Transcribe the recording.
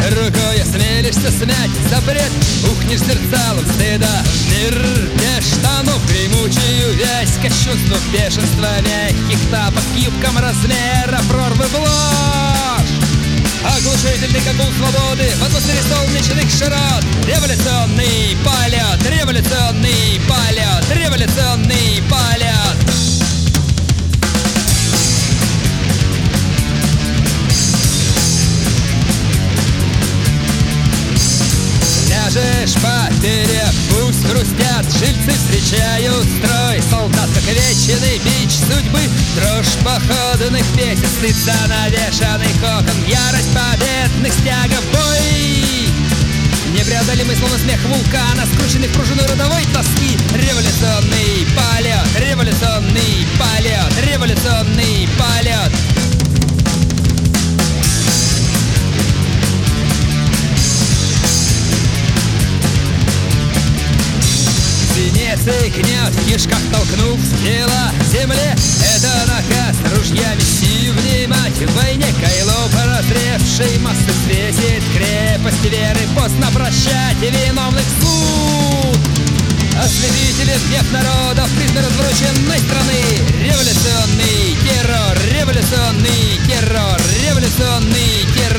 Рукой осмелишься смять запрет, ухнешь зерцалом стыда в мир без штанов, гремучую вязь, кощунству бешенства мягких тапок, юбкам размера прорвы блажь. Оглушительный как гул свободы в атмосфере солнечных широт. Революционный полет, революционный полет, революционный полет. Ляжешь поперек, пусть хрустят, жильцы встречают строй. Солдат, как вечный бич судьбы, дрожь походных песен, стыд за навешанный кокон, ярость победных стягов, бой. Непреодолимый, словно смех вулкана, скрученный в пружину родовой тоски. Революционный полет, революционный полет, революционный полет. Гнет в кишках, толкнув тело к земле. Это наказ ружьями сию внимать. В войне кайло прозревшей массы светит крепость веры. Поздно прощать виновных суд. Ослепителен гнев народов призмы развороченной страны. Революционный террор, революционный террор, революционный террор.